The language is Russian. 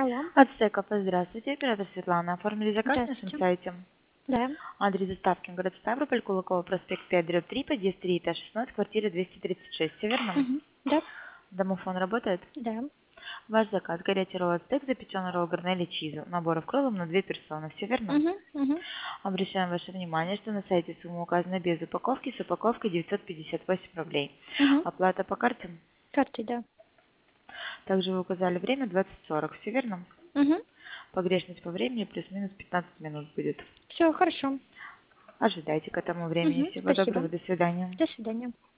Алло. Ацтека, здравствуйте, оператор Светлана. Оформили заказ на нашем Здравствуйте. сайте. Да. Адрес доставки город Ставрополь, Кулакова, проспект 5/3, подъезд 3, этаж 16, квартира 236. Все верно? Да. Домофон работает? Да. Ваш заказ: горячий ролл ацтек, запеченный ролл гарнелли чизу. Набор в крылом на 2 персоны. Все верно? Обращаем ваше внимание, что на сайте сумма указана без упаковки, с упаковкой 958 рублей. Оплата по карте? Картой, да. Также вы указали время 20:40. Все верно? Погрешность по времени плюс-минус 15 минут будет. Все хорошо. Ожидайте к этому времени. Всего Спасибо. доброго, до свидания. До свидания.